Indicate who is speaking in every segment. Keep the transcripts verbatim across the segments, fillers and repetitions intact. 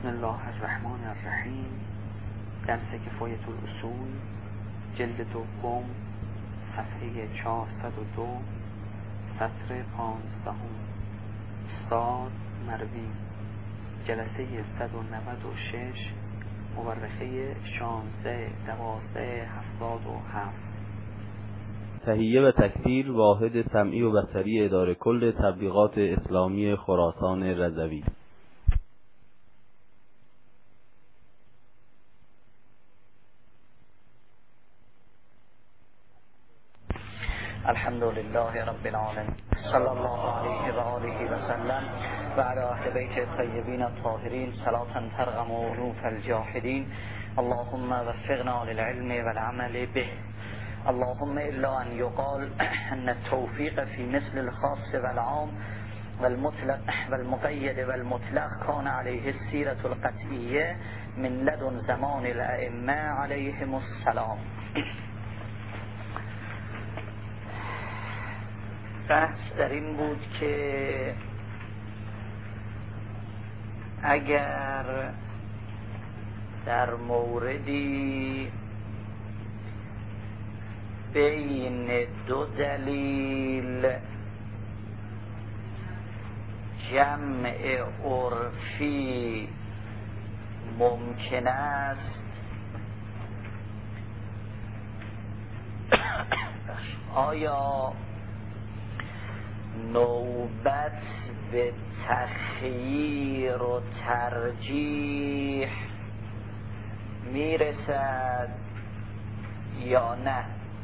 Speaker 1: بسم الله الرحمن الرحیم. درس کفایت الاصول، جلد دوم، صفحه چهارصد و دو، سطر پانزدهم. استاد مروی، جلسه صد و نود و شش، مورخه شانزده دوازده هفتاد و هفت.
Speaker 2: تهیه و تکثیر واحد سمعی و بصری اداره کل تبلیغات اسلامی خراسان رضوی.
Speaker 3: الحمد لله رب العالمين، صلی الله علیه و آله و سلم و علی اهل بیت الطیبین الطاهرین صلاة ترغم عنوف الجاحدین. اللهم وفقنا للعلم والعمل به. اللهم الا ان يقال ان التوفيق في مثل الخاص والعام والمطلق والمقيد والمطلق كان عليه السيرة القطعية من لدن زمان الائمه عليهم السلام. بحث در این بود که اگر در موردی بین دو دلیل جمع عرفی ممکن است، آیا نوبت به تخییر و ترجیح میرسد یا نه؟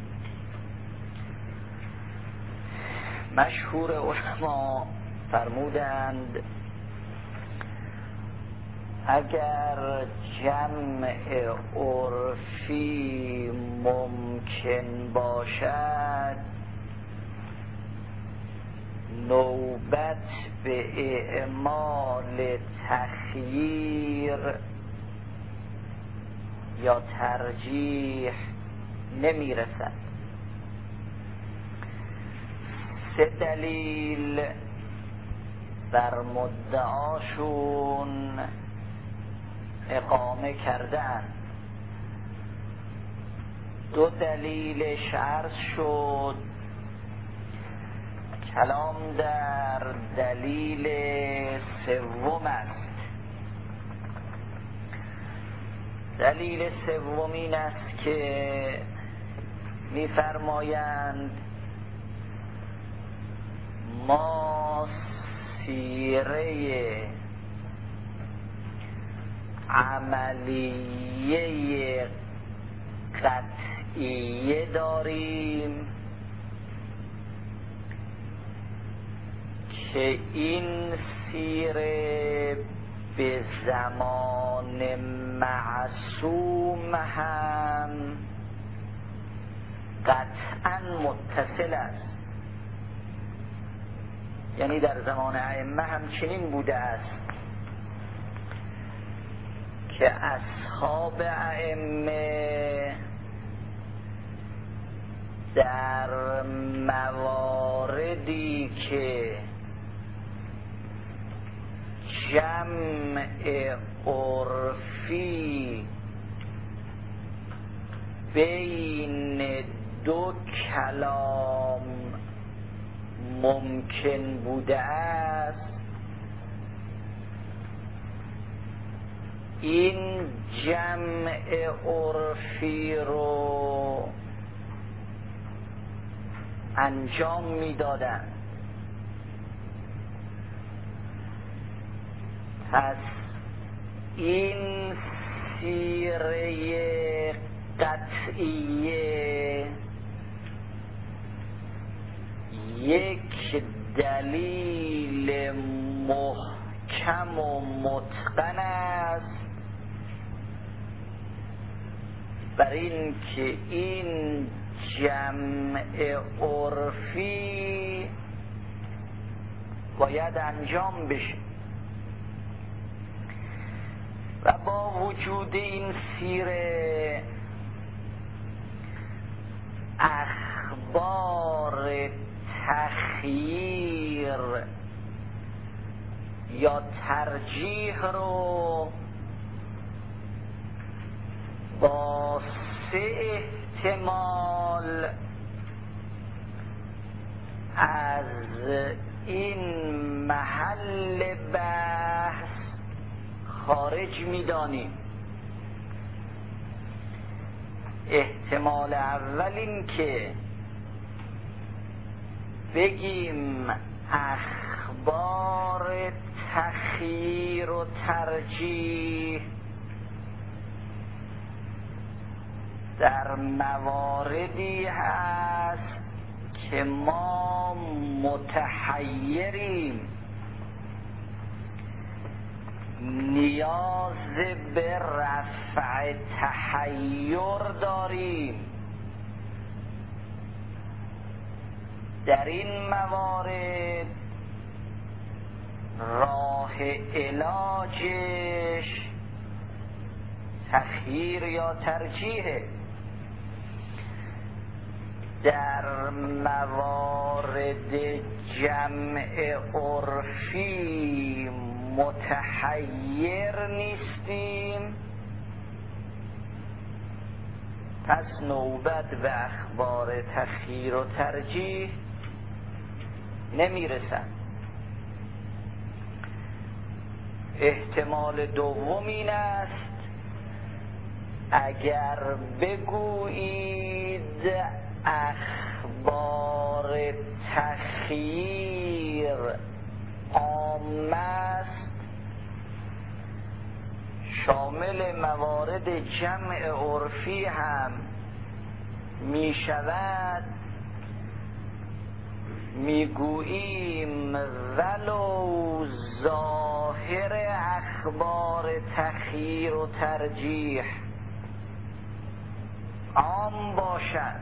Speaker 3: مشهور علما فرمودند اگر جمع عرفی ممکن باشد، نوبت به اعمال تخییر یا ترجیح نمیرسد. سه دلیل بر مدعاشون اقامه کردن. دو دلیلش عرض شد، کلام در دلیل سوم است. دلیل سوم این است که می‌فرمایند ما سیره عملیه قطعیه داریم که این سیره به زمان معصوم هم قطعا متصل است. یعنی در زمان ائمه همچنین بوده است که اصحاب ائمه در مواردی که جمع عرفی بین دو کلام ممکن بوده است، این جمع عرفی رو انجام میدادند. پس این سیره قطعیه یک دلیل محکم و متقن است بر این که این جمع عرفی باید انجام بشه و با وجود این سیره اخبار تخییر یا ترجیح رو با سه احتمال از این محل بحث خارج می‌دانیم. احتمال اول این که بگیم اخبار تخییر و ترجیح در مواردی هست که ما متحیریم، نیاز به رفع تحیر داریم. در این موارد راه علاجش تخییر یا ترجیحه. در موارد جمع عرفی متحیر نیستیم، پس نوبت به اخبار تخییر و ترجیح نمیرسن. احتمال دوم این است اگر بگویید اخبار تخییر عام است، شامل موارد جمع عرفی هم می شود، می گوییم ولو ظاهر اخبار تخییر و ترجیح عام باشد،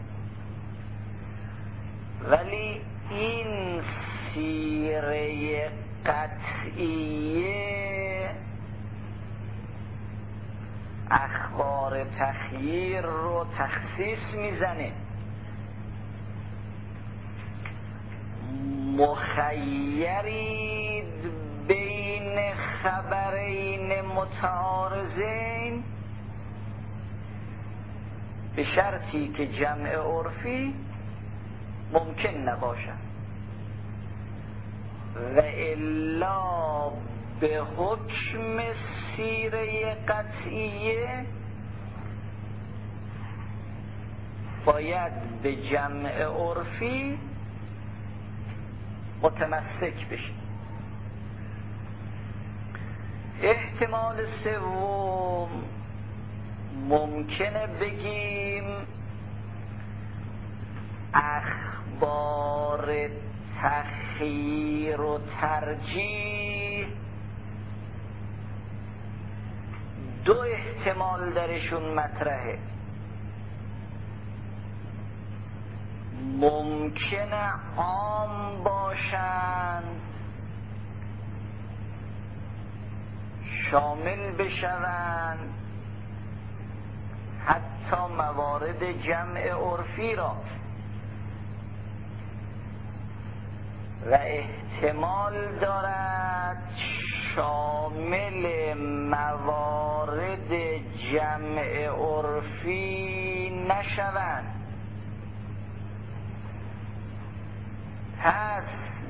Speaker 3: ولی این سیره قطعیه اخبار تخییر رو تخصیص میزنه. مخیرید بین خبرین متعارضین به شرطی که جمع عرفی ممکن نباشد و الا به حکم سیره قطعیه باید به جمع عرفی متمسک بشید. احتمال سوم ممکنه بگیم اخبار تخییر و ترجیح دو احتمال درشون مطرحه. ممکنه عام باشند، شامل بشوند حتی موارد جمع عرفی را، و احتمال دارد شامل موارد جمع عرفی نشوند. پس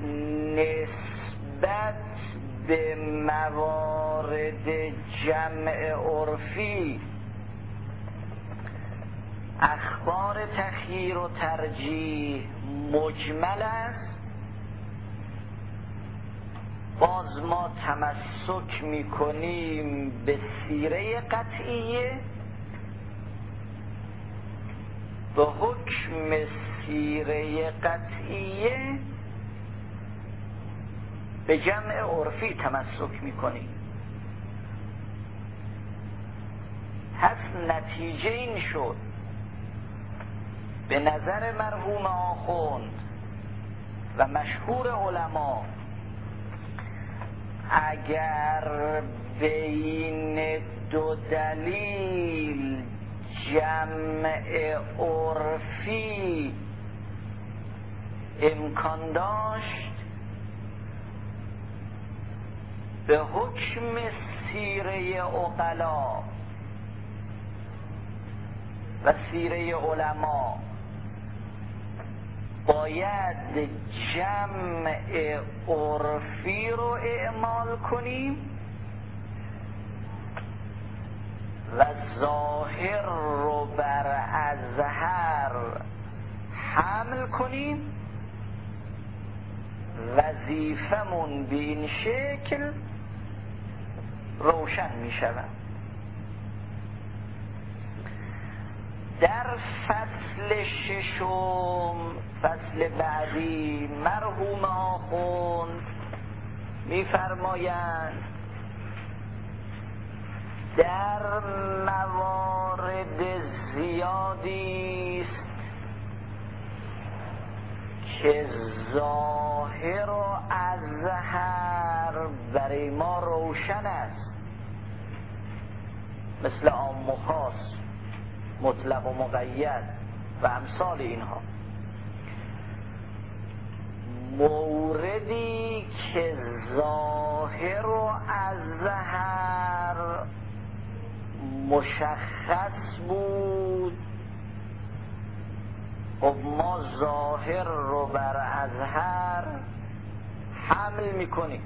Speaker 3: نسبت به موارد جمع عرفی اخبار تخییر و ترجیح مجمل است، باز ما تمسک میکنیم به سیره قطعیه، به حکم سیره قطعیه به جمع عرفی تمسک میکنیم. پس نتیجه این شد به نظر مرحوم آخوند و مشهور علما، اگر بین دو دلیل جمع عرفی امکان داشت، به حکم سیره عقلا و سیره علما باید جمع عرفی رو اعمال کنیم و ظاهر رو بر اظهر حمل کنیم؟ وظیفمون به این شکل روشن می شود. در فصل ششم، فصل بعدی، مرحوم آخوند می‌فرمایند در موارد زیادی است که ظاهر و اظهر برای ما روشن است، مثل عام و خاص، مطلق و مقید و امثال اینها. موردی که ظاهر و اظهر مشخص بود، خب ما ظاهر رو بر اظهر حمل میکنیم،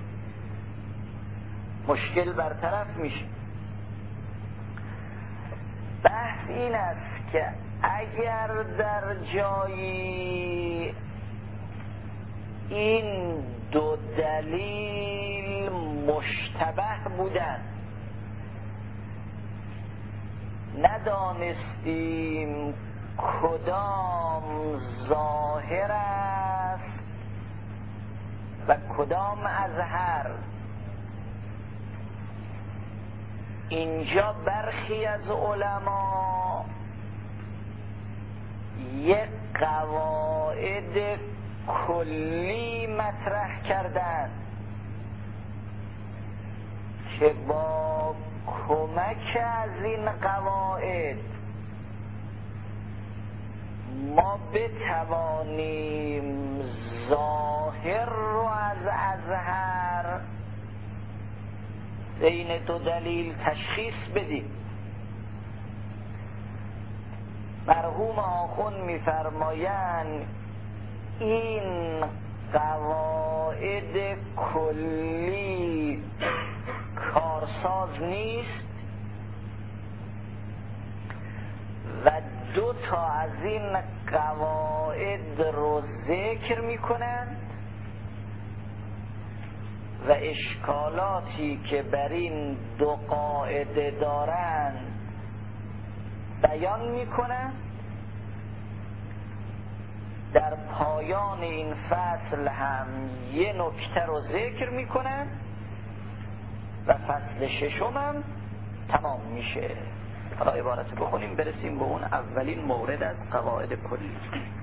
Speaker 3: مشکل برطرف میشه. بحث این است که اگر در جایی این دو دلیل مشتبه بودند، ندانستیم کدام ظاهر است و کدام اظهر، اینجا برخی از علما یک قواعد کلی مطرح کردند که با کمک از این قواعد ما بتوانیم ظاهر رو از اظهر بین دو دلیل تشخیص بدیم. مرحوم آخوند می‌فرمایند این قواعد کلی کارساز نیست و دو تا از این قواعد رو ذکر میکنند و اشکالاتی که بر این دو قاعده دارند بیان میکنند. در پایان این فصل هم یه نکته رو ذکر میکنند و فصل ششم هم تمام میشه. حالا عبارت بخونیم برسیم به اون اولین مورد از قواعد کلی.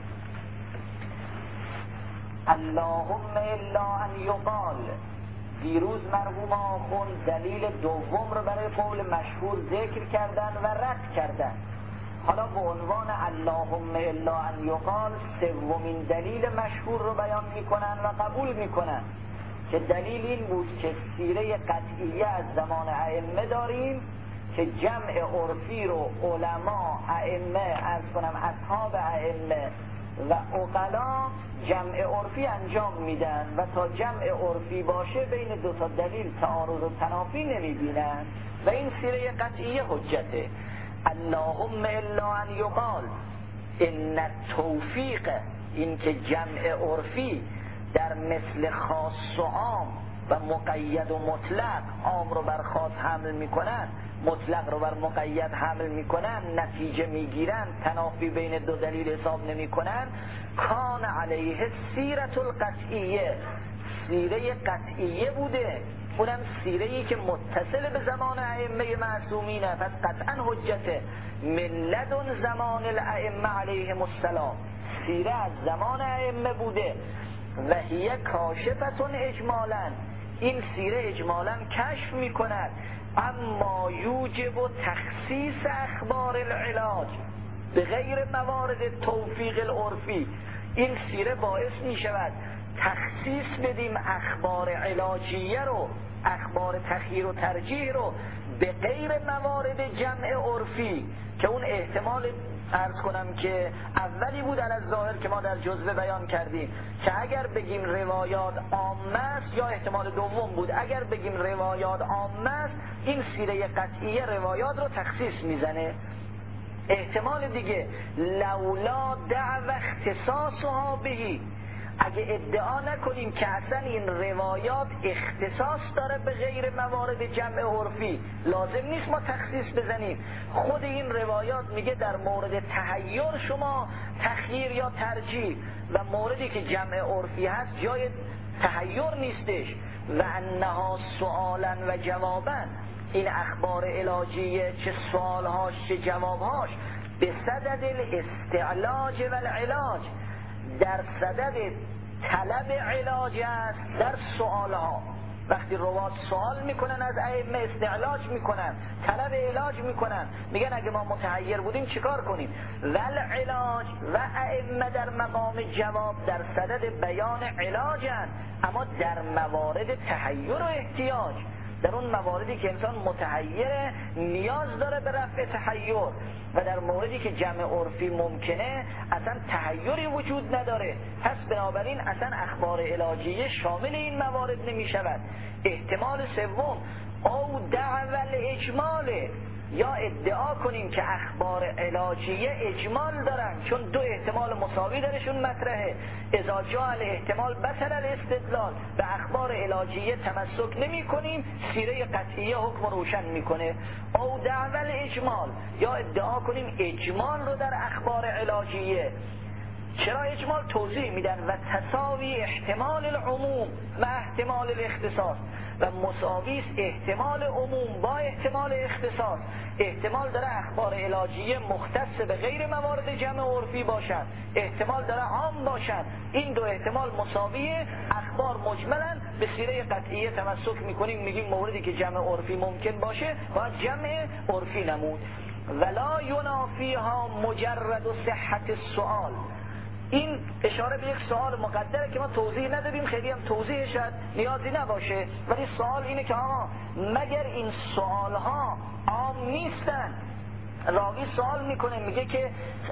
Speaker 3: اللهم الا ان یقال، دیروز مرحوم آخوند دلیل دوم رو برای قول مشهور ذکر کردن و رد کردن. حالا به عنوان اللهم الا ان یقال سومین دلیل مشهور رو بیان میکنن و قبول میکنن که دلیل این بود که سیره قطعیه از زمان ائمه داریم که جمع عرفی رو علما، ائمه، از کنم اصحاب ائمه و عقلا جمع عرفی انجام میدن و تا جمع عرفی باشه بین دو تا دلیل تعارض و تنافی نمیبینن و این سیره قطعیه حجته. اللهم الا ان یقال ان التوفیق، این که جمع عرفی در مثل خاص و عام و مقید و مطلق، عام رو بر خاص حمل میکنن، مطلق رو بر مقید حمل میکنن، نتیجه میگیرن، تنافی بین دو دلیل حساب نمیکنن. کان علیه سیرت القطعیه، سیره قطعیه بوده، اونم سیره‌ای که متصل به زمان ائمه معصومینه، پس قطعا حجته. من لدن زمان الائمه علیهم السلام، سیره از زمان ائمه بوده و هی کاشفتون اجمالا، این سیره اجمالا کشف میکند اما یوجب و تخصیص اخبار العلاج به غیر موارد توفیق العرفی. این سیره باعث می شود تخصیص بدیم اخبار علاجیه رو، اخبار تخییر و ترجیح رو به غیر موارد جمع عرفی که اون احتمال عرض کنم که اولی بود علی الظاهر که ما در جزوه بیان کردیم که اگر بگیم روایات عامه است، یا احتمال دوم بود اگر بگیم روایات عامه است این سیره قطعیه روایات رو تخصیص میزنه. احتمال دیگه لولا دعو اختصاصها بهی، اگه ادعا نکنیم که اصلا این روایات اختصاص داره به غیر موارد جمع عرفی، لازم نیست ما تخصیص بزنیم. خود این روایات میگه در مورد تحیر شما تخییر یا ترجیح، و موردی که جمع عرفی هست جای تحیر نیستش. و انها سؤالا و جوابا، این اخبار علاجیه چه سوالهاش چه جوابهاش به صدد الاستعلاج و العلاج، در صدد طلب علاج است در سوالها. وقتی روات سوال میکنن از ائمه استعلاج میکنن، طلب علاج میکنن، میگن اگه ما متحیر بودیم چیکار کنیم. ول علاج و ائمه در مقام جواب در صدد بیان علاجن، اما در موارد تحیر و احتیاج، در اون مواردی که انسان متحیره نیاز داره به رفع تحیر، و در موردی که جمع عرفی ممکنه اصلا تحیری وجود نداره، پس بنابراین اصلا اخبار علاجیه شامل این موارد نمی شود. احتمال سوم او دعوی الاجماله، یا ادعا کنیم که اخبار علاجیه اجمال دارن، چون دو احتمال مساوی درشون مطرحه. اذا جاء الاحتمال بطل الاستدلال، به اخبار علاجیه تمسک نمی کنیم، سیره قطعیه حکم روشن میکنه. او دعوی الاجمال، یا ادعا کنیم اجمال رو در اخبار علاجیه. چرا اجمال؟ توضیح میدن و تساوی احتمال العموم و احتمال الاختصاص، و مساوی است احتمال عموم با احتمال اختصاص. احتمال داره اخبار علاجیه مختص به غیر موارد جمع عرفی باشن، احتمال داره عام باشن. این دو احتمال مساویه، اخبار مجملن، به سیره قطعیه تمسک میکنیم، میگیم موردی که جمع عرفی ممکن باشه باید جمع عرفی نمود. ولا ینافیها مجرد صحت السؤال، این اشاره به یک سوال مقدره که ما توضیح ندادیم، خیلی هم توضیحش نیازی نباشه، ولی سوال اینه که آقا مگر این سوال ها عام نیستن؟ راوی سوال میکنه میگه که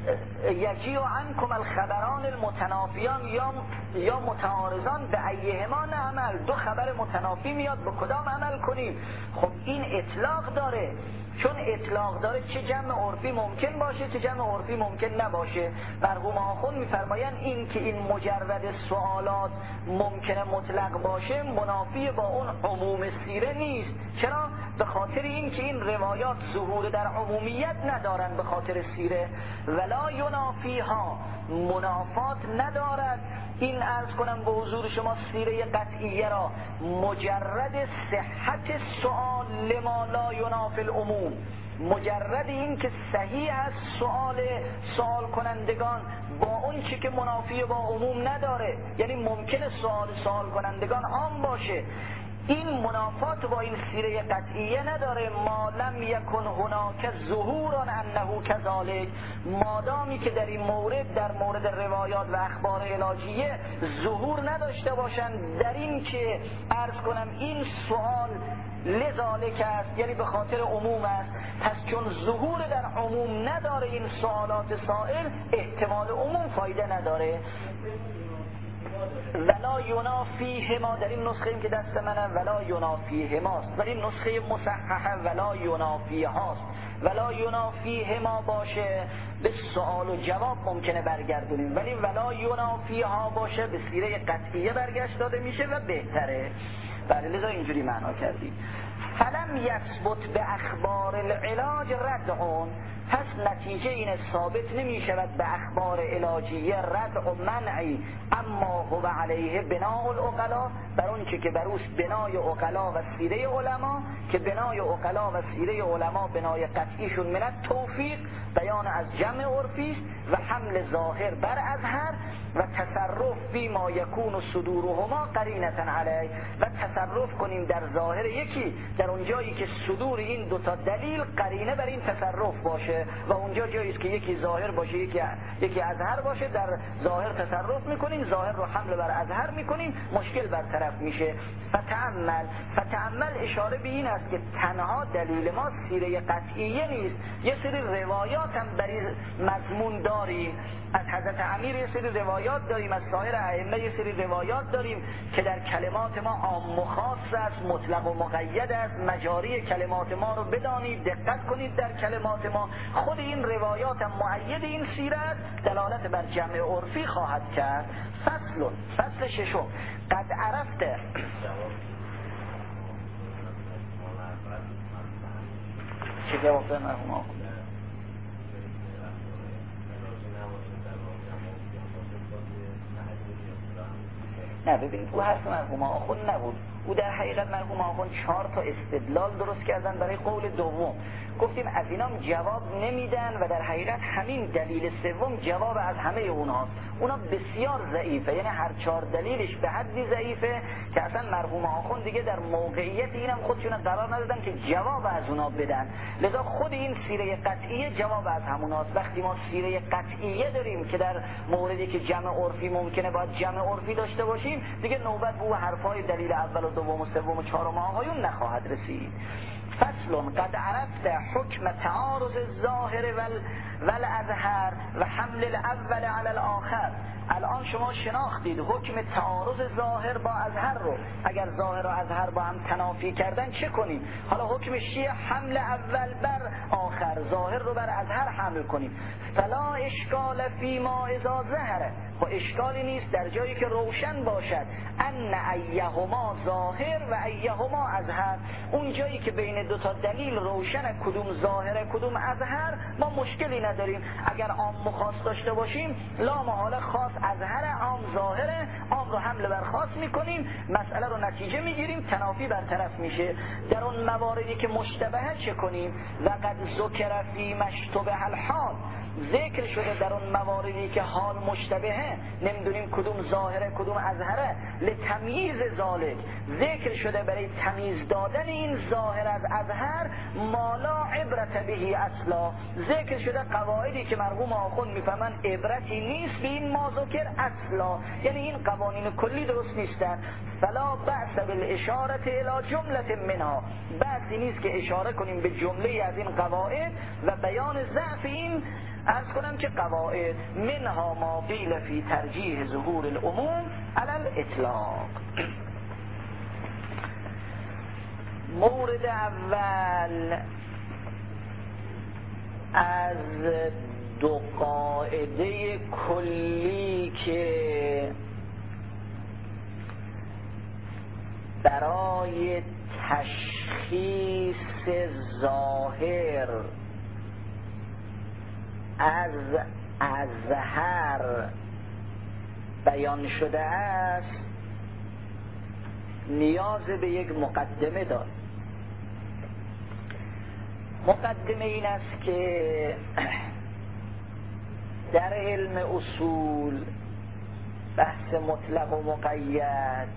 Speaker 3: یجیء عنکم الخبران المتنافیان یا یا متعارضان به ایهما نعمل، دو خبر متنافی میاد به کدام عمل کنیم؟ خب این اطلاق داره، چون اطلاق داره چه جمع عرفی ممکن باشه چه جمع عرفی ممکن نباشه. مرحوم آخوند میفرمایند این که این مجرد سوالات ممکنه مطلق باشه منافی با اون عموم سیره نیست. چرا؟ به خاطر این که این روایات ظهور در عمومیت ندارن به خاطر سیره. ولا ینافیها، منافات ندارد این عرض کنم به حضور شما سیره قطعیه را مجرد صحت سؤال لما لا ینافی العموم، مجرد این که صحیح از سؤال سوال کنندگان با اون چی که منافی با عموم نداره، یعنی ممکنه سوال سوال کنندگان عام باشه، این منافات با این سیره قطعیه نداره. ما لم یکن هناک ظهور انه کذالک، مادامی که در این مورد در مورد روایات و اخبار علاجیه ظهور نداشته باشن در این که عرض کنم این سوال لذالک است، یعنی به خاطر عموم است، پس چون ظهور در عموم نداره این سوالات سائل، احتمال عموم فایده نداره. ولا ینافیهما، در این نسخه این که دست منه ولا ینافیهماست، ولی این نسخه مصححه ولا ینافیهاست. ولا ینافیهما باشه به سوال و جواب ممکنه برگردونیم، ولی ولا ینافیها باشه به سیره قطعیه برگشت داده میشه و بهتره. بله لذا اینجوری معنا کردیم. فلم یثبت به اخبار العلاج ردعون، پس نتیجه این ثابت نمی شود به اخبار علاجیه رد و منعی، اما هو علیه بناء العقلا، بر اون چه که بر اوست بنای عقلا و سیره علما، که بنای عقلا و سیره علما بنای قطعیشون من التوفیق، بیان از جمع عرفی و حمل ظاهر بر اظهر و تصرف بی ما یکون صدورهما قرینة علیه، و تصرف کنیم در ظاهر یکی در اون جایی که صدور این دوتا دلیل قرینه بر این تصرف باشه. باشه و اونجا جایی است که یکی ظاهر باشه یکی یکی اظهر باشه، در ظاهر تصرف میکنیم، ظاهر رو حمل بر اظهر میکنیم، مشکل برطرف میشه. فتأمل فتأمل اشاره به این است که تنها دلیل ما سیره قطعیه نیست، یه سری روایات هم بر مضمون داریم. از حضرت امیر یه سری روایات داریم، از سایر ائمه یه سری روایات داریم که در کلمات ما عام و خاص است، مطلق و مقید است. مجاری کلمات ما رو بدانید، دقت کنید در کلمات ما. خود این روایات هم مؤید این سیره است، دلالت بر جمع عرفی خواهد کرد. فصل فصل ششم قد عرفته. چه جواب دادن مرحوم آقا؟ نه ببینید او حرف مرحوم آخون نبود، او در حقیقت مرحوم آخون چهار تا استدلال درست کردن برای قول دوم. گفتیم از اینام جواب نمیدن و در حقیقت همین دلیل سوم جواب از همه اونهاست. اونا بسیار ضعیفه، یعنی هر چهار دلیلش به حدی ضعیفه که اصلا مرحوم آخون دیگه در موقعیت اینم خودشون قرار ندادن که جواب از اونا بدن. لذا خود این سیره قطعیه جواب از هموناست. وقتی ما سیره قطعیه داریم که در موردی که جمع عرفی ممکنه باید جمع عرفی داشته باشیم، دیگه نوبت به اون حرفای دلیل اول و دوم و سوم و چهارم آقایون نخواهد رسید. فصل قد عرفت حکم تعارض الظاهر والاظهر و حمل الاول علی الاخر. الان شما شناختید حکم تعارض ظاهر با اظهر رو. اگر ظاهر و اظهر با هم تنافی کردن چه کنیم؟ حالا حکمش چیه؟ حمل اول بر آخر، ظاهر رو بر اظهر حمل کنیم. فلا اشکال فی ما اذا ظهره، و اشکالی نیست در جایی که روشن باشد ان ایهما ظاهر و ایهما اظهر. اون جایی که بین دو تا دلیل روشن کدوم ظاهره کدوم اظهر ما مشکلی نداریم. اگر عام و خاص داشته باشیم لا محاله خاص اظهر، عام ظاهره، عام رو حمل بر خاص میکنیم، مسئله رو نتیجه میگیریم، تنافی برطرف میشه. در اون مواردی که مشتبهه چه کنیم؟ لقد ذکر فی مشتبه الحال، ذکر شده در اون مواردی که حال مشتبهه، نمیدونیم کدوم ظاهره کدوم اظهره، لتمییز ذالک، ذکر شده برای تمیز دادن این ظاهر از اظهر، مالا عبرت بهی اصلا، ذکر شده قواعدی که مرحوم آخوند میفهمن عبرتی نیست به این ما ذکر اصلا، یعنی این قوانین کلی درست نیستن. فلا بأس بالاشاره الی جمله منها، بأسی نیست که اشاره کنیم به جمله از این قواعد و بیان ضعف این. عرض کنم که قواعد منها ما قیل فی ترجیح ظهور العموم علی الاطلاق. مورد اول از دو قاعده کلی که برای تشخیص ظاهر از اظهر بیان شده است نیاز به یک مقدمه دارد. مقدمه این است که در علم اصول بحث مطلق و مقید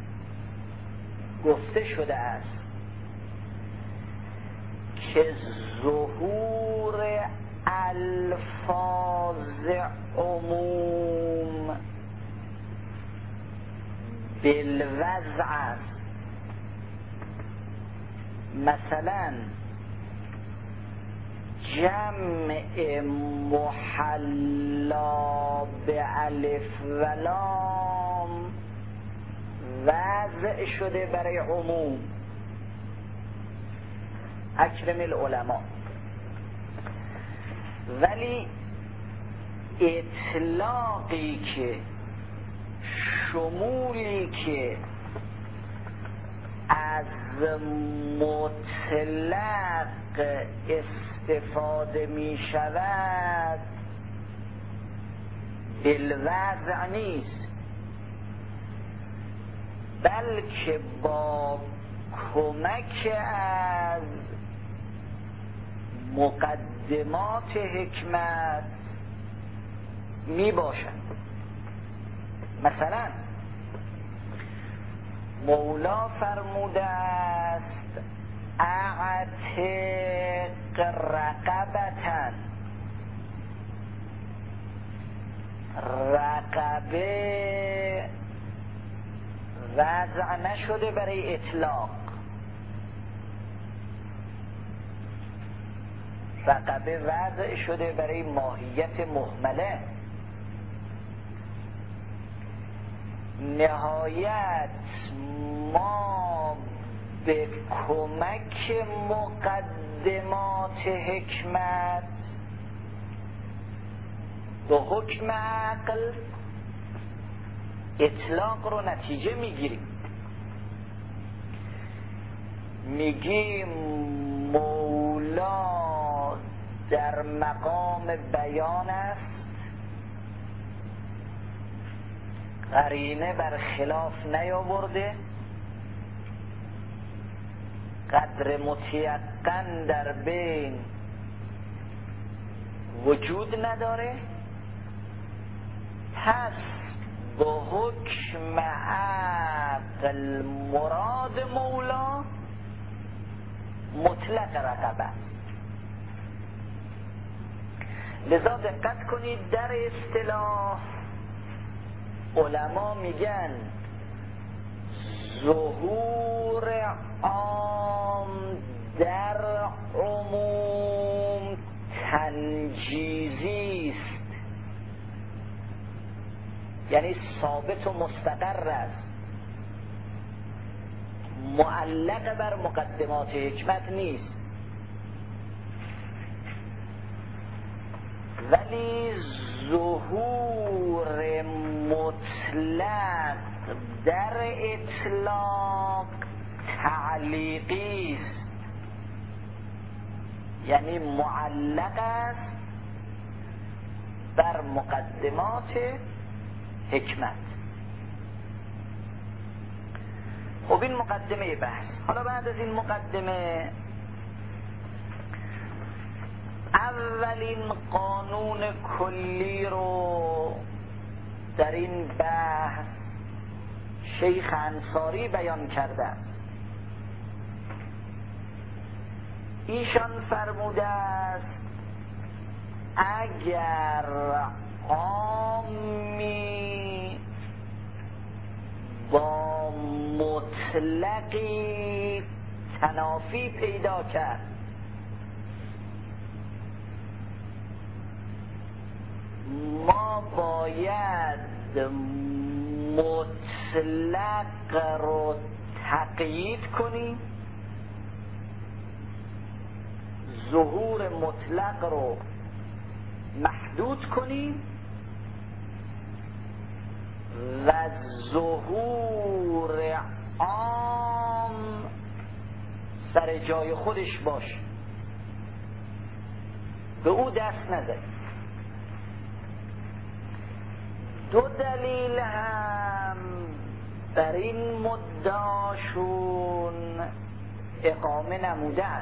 Speaker 3: گفته شده است که ظهور الفاظ عموم بالوضع است. مثلا جمع محلا به الف و لام وضع شده برای عموم. اکرم العلماء. ولی اطلاقی که شمولی که از مطلق استفاده می شود بالوضع نیست، بلکه با کمک از مقدمات حکمت می باشد. مثلا مولا فرموده است اعتق رقبتن، رقبه وضع نشده برای اطلاق، رقبه وضع شده برای ماهیت مهمله. نهایت ما به کمک مقدمات حکمت به حکم عقل اطلاق رو نتیجه میگیریم. میگیم مولا در مقام بیان است، قرینه بر خلاف نیاورده، قدر متیقن در بین وجود نداره، پس به حکم عقل مراد مولا مطلق رقبه. لذا دقت کنید در اصطلاح علما میگن ظهور عام در عموم تنجیزی است، یعنی ثابت و مستقر است، معلق بر مقدمات حکمت نیست. ولی ظهور مطلق در اطلاق تعلیقی است، یعنی معلق است بر مقدمات حکمت. خب این مقدمه بحث. حالا بعد از این مقدمه اولین قانون کلی رو در این بحث شیخ انصاری بیان کرده. ایشان فرموده است اگر عامی با مطلقی تنافی پیدا کرد، ما باید مطلق رو تقیید کنیم، ظهور مطلق رو محدود کنیم و ظهور عام سر جای خودش باشه، به او دست نزنیم. دو دلیل هم بر این مدعاشون اقامه نمودن.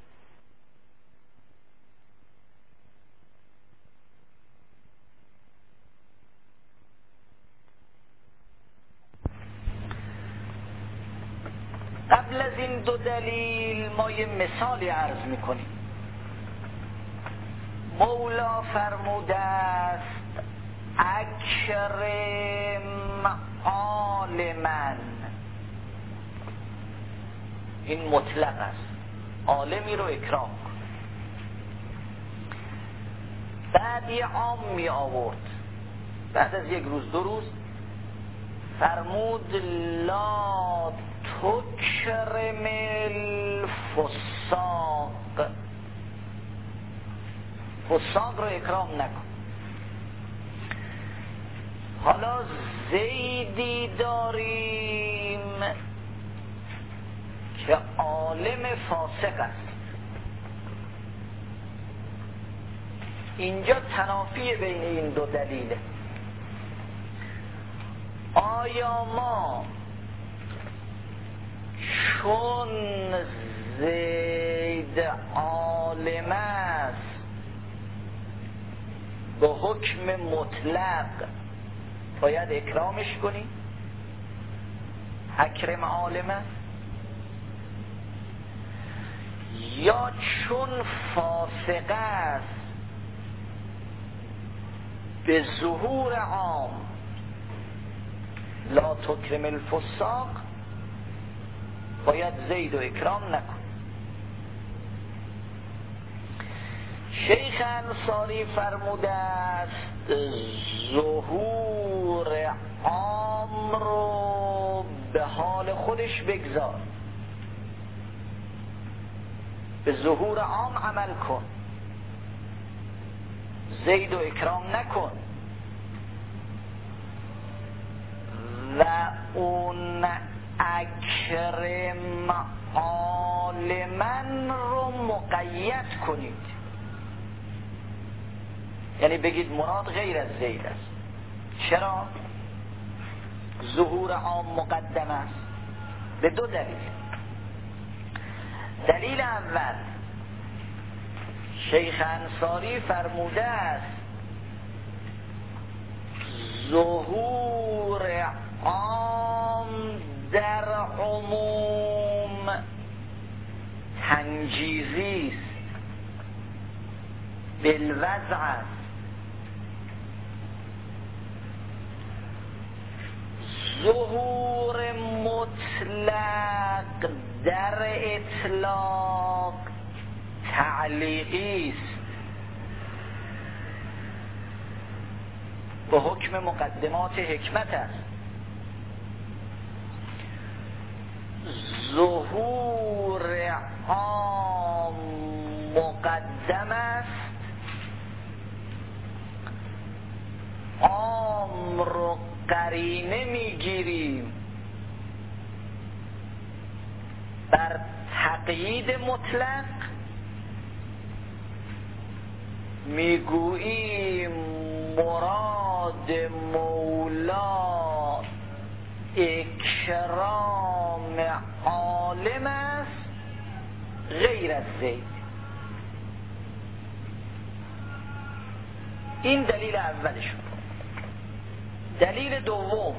Speaker 3: قبل از این دو دلیل ما یه مثالی عرض میکنیم. مولا فرموده است اکرم عالمن، این مطلق است، عالمی رو اکرام کن. بعد یه عام می آورد، بعد از یک روز دو روز فرمود لا تکرم الفساق، فساق رو اکرام نکن. حالا زیدی داریم که عالم فاسق است. اینجا تنافی بین این دو دلیله. آیا ما چون زید عالم است به حکم مطلق باید اکرامش کنیم؟ اکرم عالمه. یا چون فاسقه است به ظهور عام لا تکرم الفساق، باید زید و اکرام نکن. شیخ انصاری فرموده است ظهور عام رو به حال خودش بگذار، به ظهور عام عمل کن، زید و اکرام نکن و اون اکرم عالمن رو مقید کنید، یعنی بگید مراد غیر از زید است. چرا؟ ظهور عام مقدم است به دو دلیل. دلیل اول، شیخ انصاری فرموده است ظهور عام در عموم تنجیزی است، بالوضع است. ظهور مطلق در اطلاق تعلیقی است، به حکم مقدمات حکمت است. ظهور عام مقدم است، عام رو قرینه میگیریم بر تقیید مطلق، میگوییم مراد مولا اکرام عالم است غیر از زید. این دلیل اولشون. دلیل دوم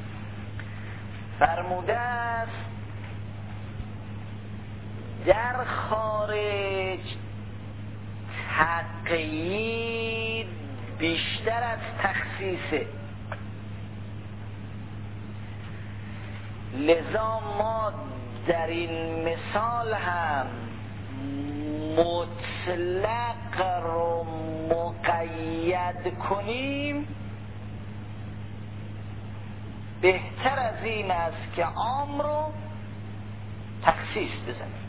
Speaker 3: فرموده است در خارج تقیید بیشتر از تخصیصه، لذا ما در این مثال هم مطلق رو مقید کنیم بهتر از این است که عام رو تخصیص بزنیم.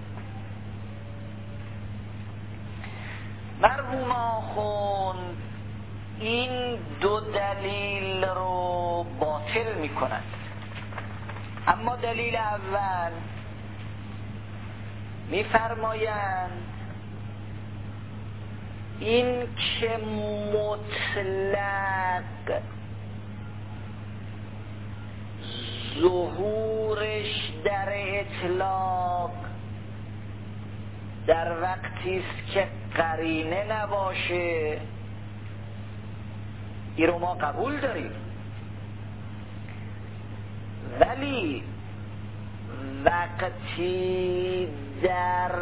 Speaker 3: مرحوم آخوند این دو دلیل رو باطل می کنند. اما دلیل اول می فرمایند این که مطلق ظهورش در اطلاق در وقتی است که قرینه نباشه، این رو ما قبول داریم، ولی وقتی در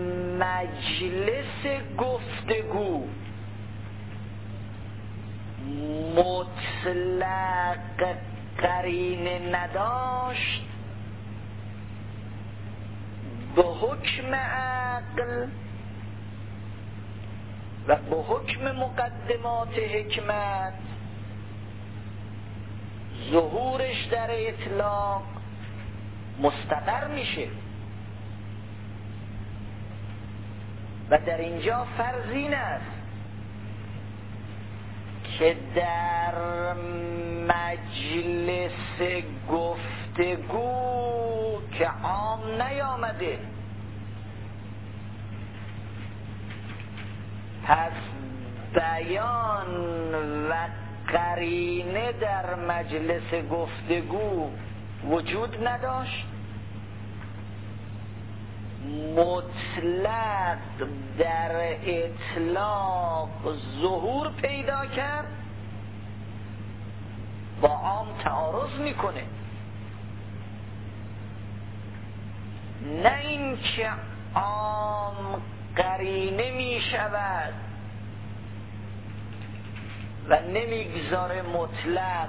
Speaker 3: مجلس گفتگو مطلق قرینه نداشت، به حکم عقل و به حکم مقدمات حکمت ظهورش در اطلاق مستقر میشه و در اینجا فرض این است که در مجلس گفتگو که عام نیامده، پس بیان و قرینه در مجلس گفتگو وجود نداشت، مطلق در اطلاق ظهور پیدا کرد، با عام تعارض میکنه. نه این که عام قرینه می شود و نمیگذاره مطلق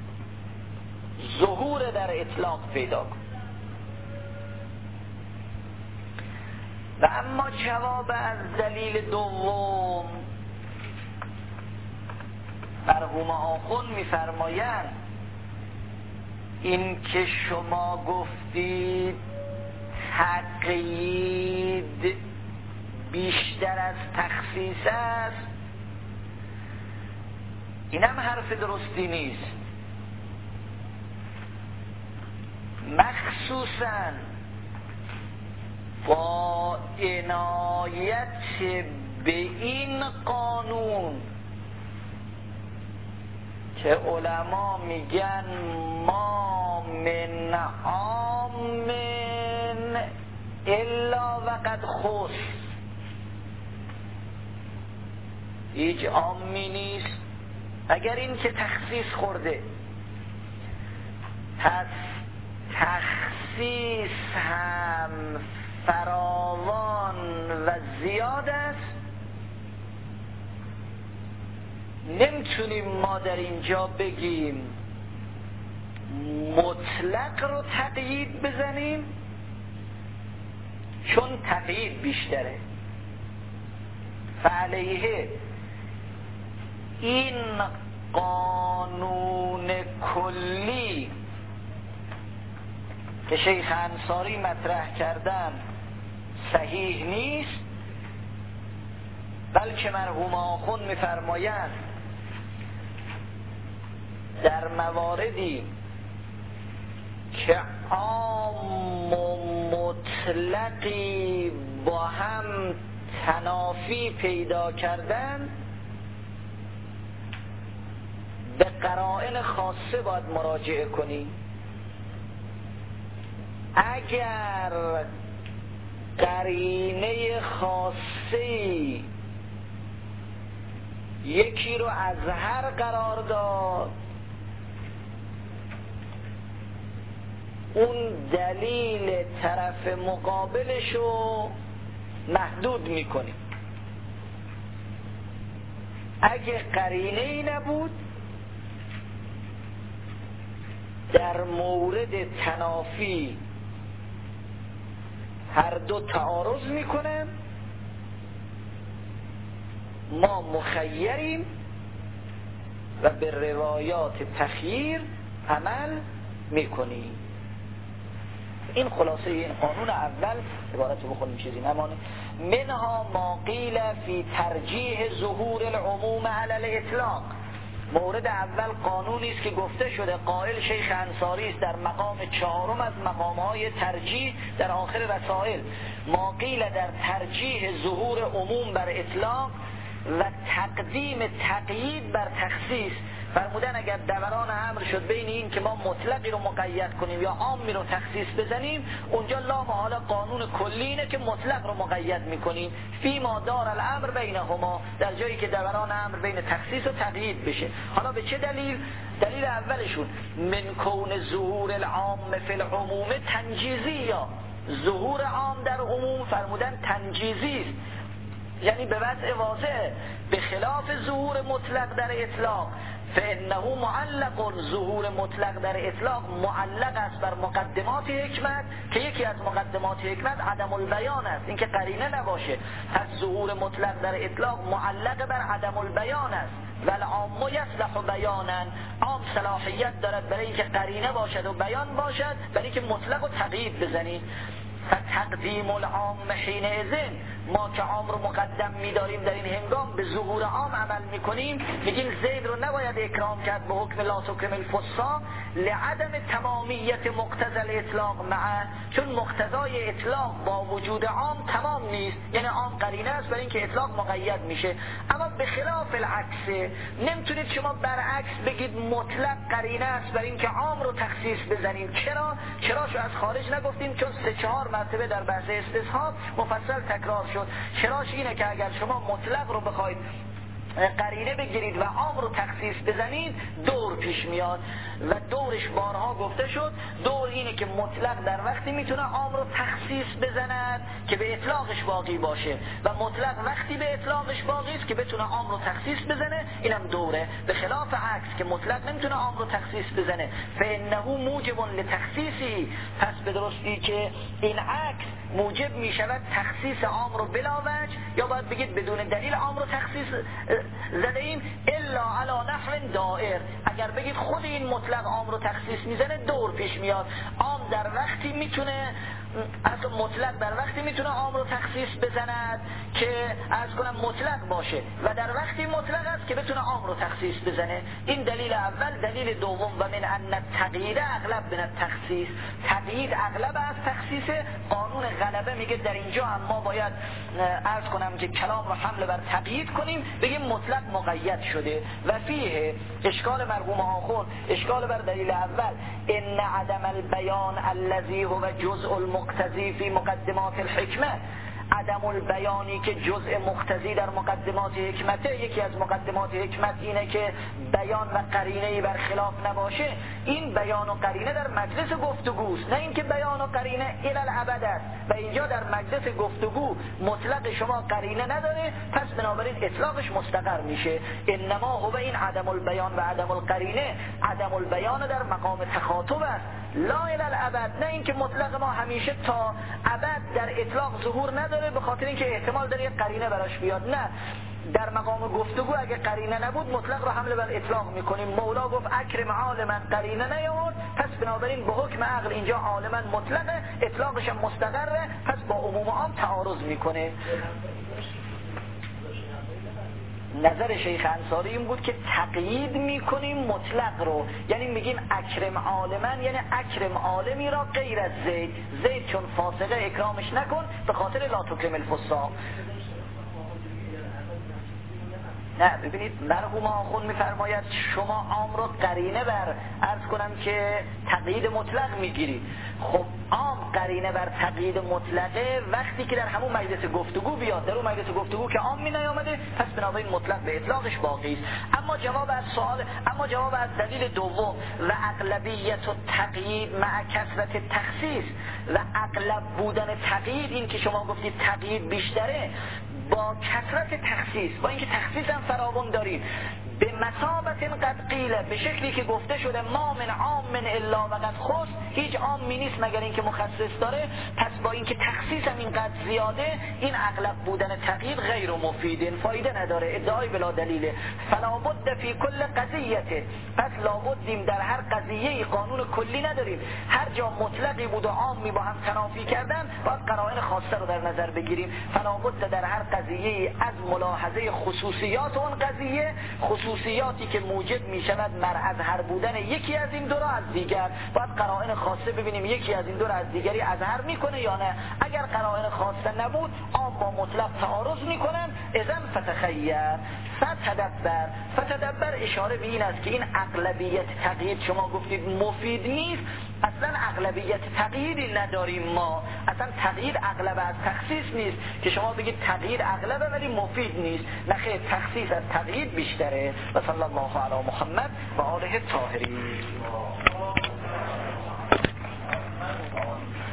Speaker 3: ظهور در اطلاق پیدا کن. و اما جواب از دلیل دوم، مرحوم آخوند می‌فرمایند این که شما گفتید تقیید بیشتر از تخصیص است، اینم حرف درستی نیست. مخصوصاً با عنایت به این قانون که علما میگن ما من عام الا وقد خص، هیچ عامی نیست اگر این که تخصیص خورده. پس تخصیص هم فراوان و زیاد است. نمیتونیم ما در اینجا بگیم مطلق رو تقیید بزنیم چون تقیید بیشتره. فعلیه این قانون کلی که شیخ انصاری مطرح کردن صحیح نیست، بلکه مرحوم آخوند می‌فرمایند در مواردی که عام و مطلقی با هم تنافی پیدا کردن به قرائن خاصه باید مراجعه کنیم. اگر قرینه خاصی یکی رو از هر قرار داد، اون دلیل طرف مقابلش رو محدود میکنیم. اگه قرینه ای نبود در مورد تنافی هر دو تعارض میکنن، ما مخیریم و به روایات تخییر عمل میکنیم. این خلاصه این قانون اول. عبارت رو بخونیم چیزی نمانه. منها ما قیل فی ترجیح ظهور العموم علی الاطلاق. مورد اول قانونی است که گفته شده، قائل شیخ انصاری است در مقام چهارم از مقامهای ترجیح در آخر رسائل. ما قیل در ترجیح ظهور عموم بر اطلاق و تقدیم تقیید بر تخصیص. فرمودن اگر دوران امر شد بین این که ما مطلقی رو مقید کنیم یا عامی رو تخصیص بزنیم، اونجا لا محاله قانون کلی اینه که مطلق رو مقید میکنیم. فی ما دار الامر بینهما، در جایی که دوران امر بین تخصیص و تقیید بشه. حالا به چه دلیل؟ دلیل اولشون من کون ظهور العام فی العموم تنجیزی، یا ظهور عام در عموم فرمودن تنجیزی است، یعنی به وضع واضح به خلاف ظهور مطلق در اطلاق. فانه معلق، ظهور مطلق در اطلاق معلق است بر مقدمات حکمت که یکی از مقدمات حکمت عدم البیان است، اینکه قرینه نباشه. پس ظهور مطلق در اطلاق معلق بر عدم البیان است. والعام یصلح بیانا، عام صلاحیت دارد برای اینکه قرینه باشد و بیان باشد، برای اینکه مطلق و تقیید بزنید. فتقدیم العام حین اذن، ما که عام رو مقدم می‌داریم در این هنگام به ظهور عام عمل می‌کنیم، میگیم زید رو نباید اکرام کرد به حکم لا تکرم الفصا لعدم تمامیت مقتضی الاطلاق معه، چون مقتضای اطلاق با وجود عام تمام نیست، یعنی عام قرینه است برای اینکه اطلاق مقید میشه. اما به خلاف العکس، نمیتونید شما برعکس بگید مطلق قرینه است برای اینکه عام رو تخصیص بزنیم. چرا؟ چراشو از خارج نگفتیم؟ چون سه چهار مرتبه در بحث استصحاب مفصل تکرار شد. چراش اینه که اگر شما مطلق رو بخواید قرینه بگیرید و عام رو تخصیص بزنید دور پیش میاد و دورش بارها گفته شد. دور اینه که مطلق در وقتی میتونه عام رو تخصیص بزند که به اطلاقش باقی باشه و مطلق وقتی به اطلاقش باقی است که بتونه عام رو تخصیص بزنه، اینم دوره. به خلاف عکس که مطلق نمیتونه عام رو تخصیص بزنه، فانه موجب لتخصیصی، پس به درستی که این عکس موجب میشود تخصیص عام رو بلا وجه، یا باید بگید بدون دلیل عام رو تخصیص زده ایم، الا علی نحو دائر. اگر بگید خود این مطلق عام رو تخصیص میزنه دور پیش میاد. عام در وقتی میتونه از مطلق در وقتی میتونه عام رو تخصیص بزند که از کنم مطلق باشه و در وقتی مطلق است که بتونه عام رو تخصیص بزنه. این دلیل اول. دلیل دوم و من ان التقیید اغلب من التخصیص، تقیید اغلب از تخصیص. قانون غلبه میگه در اینجا هم ما باید عرض کنم که کلام رو حمل بر تقیید کنیم، بگیم مطلق مقید شده. و فیه اشکال مرحوم آخر، اشکال بر دلیل اول، ان عدم البیان الذی هو جزء المقتضی فی مقدمات الحکمه، عدم البیانی که جزء مقتضی در مقدمات حکمته، یکی از مقدمات حکمت اینه که بیان و قرینه‌ای بر خلاف نباشه. این بیان و قرینه در مجلس گفتگوست، نه اینکه بیان و قرینه الی الابد است و اینجا در مجلس گفتگو مطلق شما قرینه نداره، پس بنابراین اطلاقش مستقر میشه. انما هو این عدم البیان و عدم القرینه، عدم البیان در مقام تخاطب است، لا الی الابد، نه اینکه مطلق ما همیشه تا ابد در اطلاق ظهور نداره به خاطر اینکه احتمال داره یک قرینه براش بیاد. نه، در مقام گفتگو اگه قرینه نبود مطلق رو حمل بر اطلاق میکنیم. مولا گفت اکرم عالما، قرینه نیامد، پس بنابراین به حکم عقل اینجا عالما مطلقه، اطلاقش هم مستقره، پس با عموم عام تعارض میکنه. نظر شیخ انصاری این بود که تقیید میکنیم مطلق رو، یعنی میگیم اکرم عالمن، یعنی اکرم عالمی را غیر از زید، زید چون فاسقه اکرامش نکن به خاطر لا تکرم الفساق. نه ببینید مرحوم آخوند میفرماید شما عام رو قرینه بر عرض کنم که تقیید مطلق میگیرید. خب عام قرینه بر تقیید مطلقه وقتی که در همون مجلس گفتگو بیاد، در اون مجلس گفتگو که عام می نیامده، پس بنابراین مطلق به اطلاقش باقی است. اما جواب از سوال، اما جواب از دلیل دوم و اغلبیت و تقیید مع کثرت تخصیص، و اغلب بودن تقیید، این که شما گفتید تقیید بیشتره با کثرت تخصیص، با اینکه تخصیص هم فراوان دارید، به مثابت قد قیله، به شکلی که گفته شده ما من عام من الا وقد خص، هیچ عامی نیست مگر اینکه مخصص داره. پس با اینکه تخصیص هم اینقدر زیاده، این اغلب بودن تقیید غیر مفید، فایده نداره، ادعای بلا دلیله. فلا بد فی کل قضیه، پس لابدیم در هر قضیه قانون کلی نداریم، هر جا مطلقی بود و عامی با هم تنافی کردن باید قرائن خاصه رو در نظر بگیریم. فلا بد در هر قضیه از ملاحظه خصوصیات اون قضیه، خصوصیاتی که موجب می شود مرعظهر بودن یکی از این دو را از دیگر، باید قرائن خاصه ببینیم یکی از این دو را از دیگری اظهر میکنه یا نه. اگر قرائن خاصه نبود عام با مطلق تعارض میکنن، اذن فتخیر فتدبر. فتدبر اشاره به این است که این اغلبیت تقیید شما گفتید مفید نیست، اصلا اغلبیت تقییدی نداریم ما، اصلا تقیید اغلب از تخصیص نیست که شما بگید تقیید اغلبه ولی مفید نیست، نخیر تخصیص از تقیید بیشتره. و صلی الله علی محمد و آله الطاهرین.